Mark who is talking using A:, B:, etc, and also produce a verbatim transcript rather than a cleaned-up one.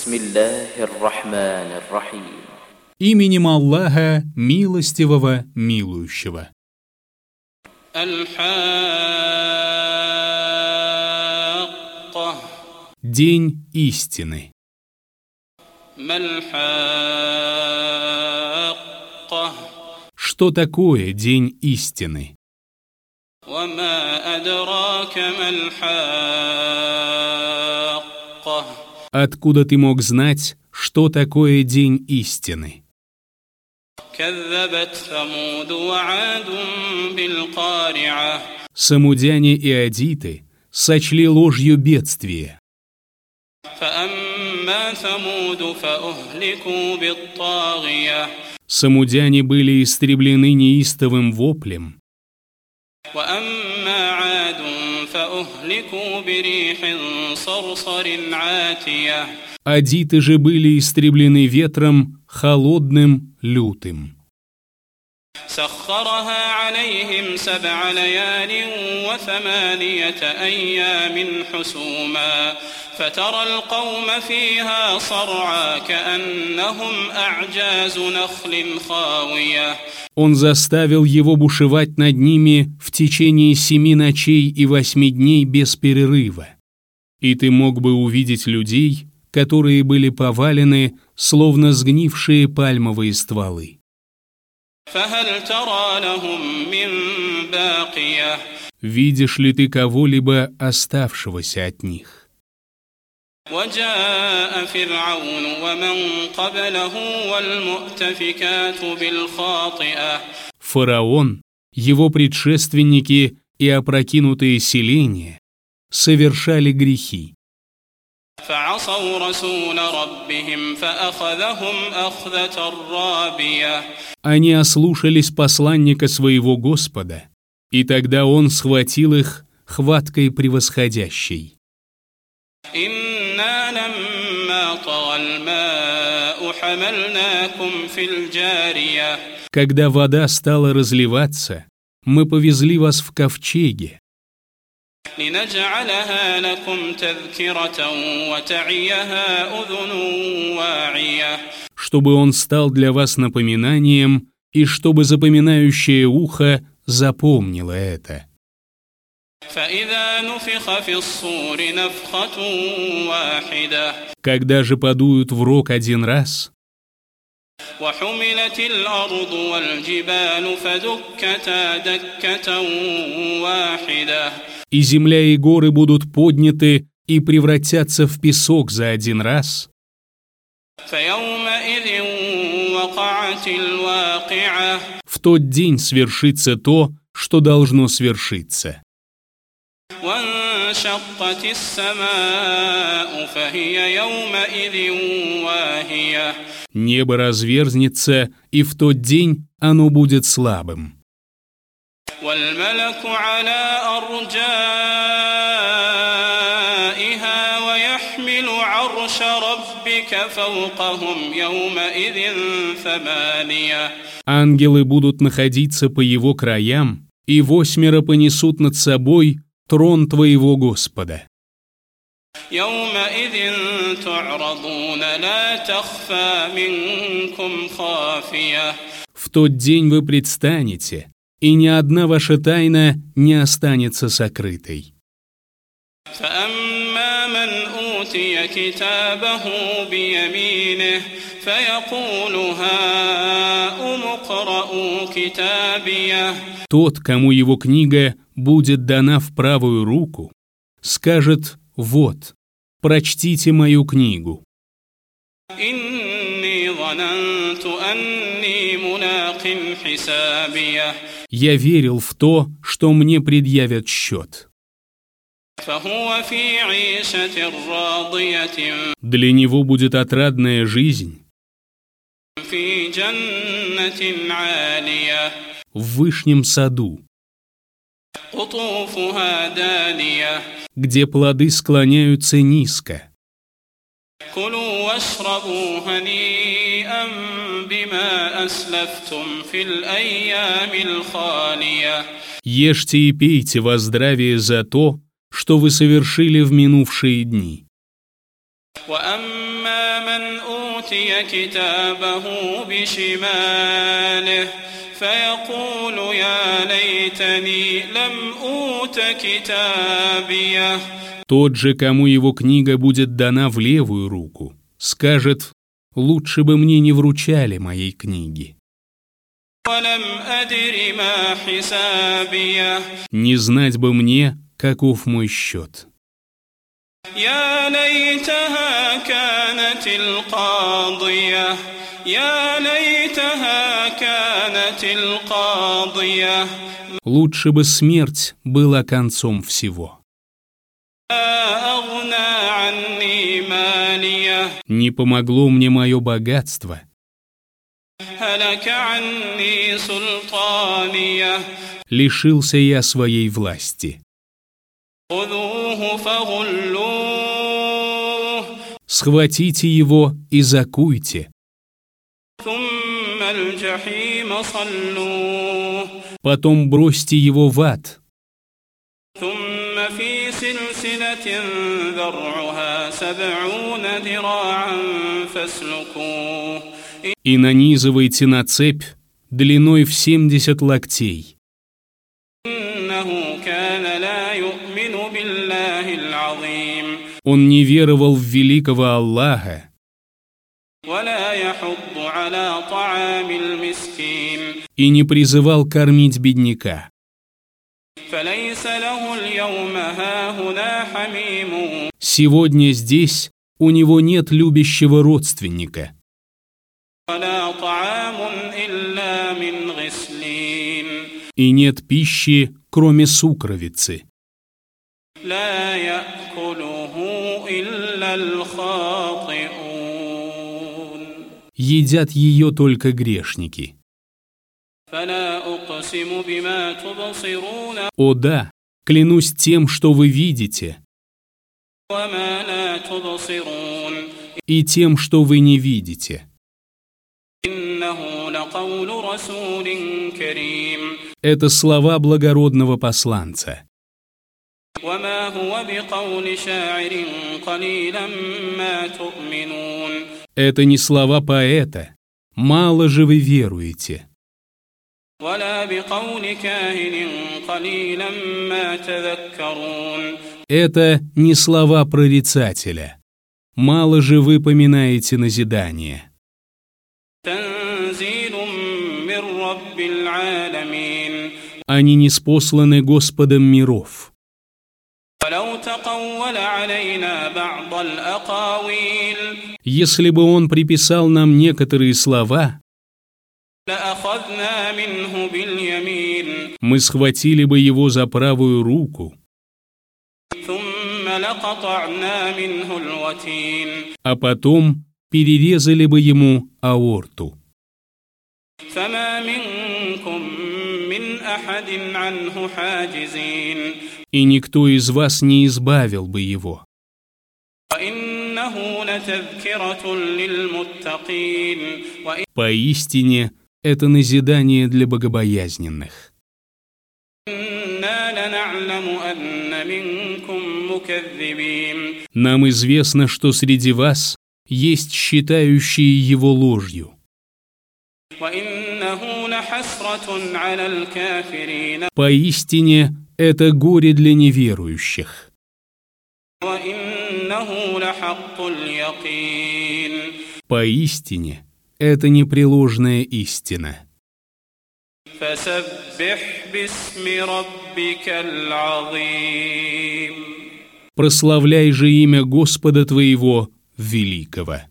A: Бисмиллахир-рахманир-рахим.
B: Именем Аллаха, милостивого, милующего.
C: Аль-Хакка.
B: День истины.
C: Маль-Хакка.
B: Что такое день истины?
C: Вама адрака маль-Хакка.
B: Откуда ты мог знать, что такое день истины?
C: Каззабат Самуд ва Адун биль-Кари'а.
B: Самудяне и адиты сочли ложью бедствие.
C: Фаамма Самуд фаухлику бит-Тагия.
B: Самудяне были истреблены неистовым воплем.
C: وأما عاد فأهلكوا بريح صرصر عاتية.
B: Адиты же были истреблены ветром холодным, лютым.
C: سخرها عليهم سبع ليال وثمانية أيام حسوما فترى القوم فيها صرعى كأنهم أعجاز نخل خاوية.
B: Он заставил его бушевать над ними в течение семи ночей и восьми дней без перерыва. И ты мог бы увидеть людей, которые были повалены, словно сгнившие пальмовые стволы.
C: فهل ترى لهم من باقية.
B: Видишь ли ты кого-либо оставшегося от них?
C: وجاء فرعون ومن قبله والمؤتفكات بالخاطئة.
B: Фараон, его предшественники и опрокинутые селения совершали грехи.
C: فعصوا رسول ربهم فأخذهم أخذة رابية.
B: Они ослушались посланника своего Господа, и тогда он схватил их хваткой превосходящей.
C: إنا لما طغى الماء حملناكم في الجارية.
B: Когда вода стала разливаться, мы повезли вас в ковчеге,
C: لنجعلها لكم تذكرة وتعيها أذن واعية.
B: чтобы он стал для вас напоминанием и чтобы запоминающее ухо запомнило это.
C: فإذا نفخ في الصور نفخة واحدة.
B: Когда же подуют в рог один раз,
C: وحملت الأرض والجبال فدكتا دكة واحدة.
B: и земля и горы будут подняты и превратятся в песок за один раз,
C: فيومئذ وقعت الواقعة.
B: в тот день свершится то, что должно свершиться.
C: وانشقت السماء فهي يومئذ واهية.
B: Небо разверзнется, и в тот день оно будет слабым.
C: والملك على أرجائها ويحمل عرش ربك فوقهم يومئذ ثمانية.
B: Ангелы будут находиться по его краям, и восьмеро понесут над собой трон твоего Господа.
C: يومئذ تعرضون لا تخفى منكم خافية.
B: В тот день вы предстанете, и ни одна ваша тайна не останется сокрытой.
C: فأما من أوتي كتابه بيمينه فيقول هاؤم اقرءوا كتابيه.
B: Тот, кому его книга будет дана в правую руку, скажет: «Вот, прочтите мою книгу».
C: إني ظننت أني ملاق حسابيه.
B: Я верил в то, что мне предъявят счет.
C: فهو في عيشة راضية.
B: Для него будет отрадная жизнь
C: في جنة عالية.
B: в вышнем саду,
C: قطوفها دانية.
B: где плоды склоняются низко.
C: كلوا واشربوا هنيئا بما أسلفتم في الأيام الخالية.
B: Ешьте и пейте во здравие за то, что вы совершили в минувшие дни.
C: وأما فأما من أوتي كتابه بشماله فيقول يا ليتني لم أوت كتابيه.
B: Тот же, кому его книга будет дана в левую руку, скажет: лучше бы мне не вручали моей книги.
C: ولم أدر ما حسابيه.
B: Не знать бы мне, каков мой счет.
C: يا ليتها كانت القاضية يا ليتها كانت القاضية.
B: Лучше бы смерть была концом всего.
C: أغنى عني ماليه.
B: Не помогло мне мое богатство.
C: هلك عني سلطانيه.
B: Лишился я своей власти.
C: خذوه فغلوه.
B: Схватите его и закуйте.
C: ثم الجحيم صلوه.
B: Потом бросьте его в ад.
C: ثم في سلسلة ذرعها سبعون ذراعا فاسلكوه.
B: И нанизывайте на цепь длиной в семьдесят локтей.
C: إنه كان لا يؤمن بالله العظيم.
B: Он не веровал в великого Аллаха
C: ولا يحض على طعام المسكين.
B: и не призывал кормить бедняка.
C: فليس له اليوم هاهنا حميم.
B: Сегодня здесь у него нет любящего родственника.
C: ولا طعام إلا من غسلين.
B: И нет пищи, кроме сукровицы.
C: لا يأكله إلا الخاطئون.
B: Едят ее только грешники.
C: فلا أقسم بما تبصرون
B: О да, клянусь тем, что вы видите,
C: وما لا تبصرون.
B: и тем, что вы не видите.
C: إنه لقول رسول كريم.
B: Это слова благородного посланца.
C: وما هو بقول شاعر قليلا ما تؤمنون.
B: Это не слова поэта. Мало же вы веруете.
C: ولا بقول كاهن قليلا ما تذكرون.
B: Это не слова прорицателя. Мало же вы поминаете назидание.
C: تنزيل من رب العالمين.
B: Они ниспосланы Господом миров.
C: ولو تقول علينا بعض الأقاويل
B: Если бы он приписал нам некоторые слова,
C: لأخذنا منه باليمين.
B: мы схватили бы его за правую руку,
C: ثم لقطعنا منه الوتين.
B: а потом перерезали бы ему аорту.
C: فما منكم من أحد عنه حاجزين.
B: И никто из вас не избавил бы его.
C: وإنه لتذكرة للمتقين.
B: Поистине, это назидание для богобоязненных.
C: وإنا لنعلم أن منكم مكذبين.
B: Нам известно, что среди вас есть считающие его ложью.
C: وإنه لحسرة على الكافرين.
B: Поистине, это горе для неверующих.
C: وإنه لحق اليقين.
B: Поистине, это непреложная истина.
C: فسبح باسم ربك العظيم.
B: Прославляй же имя Господа твоего великого.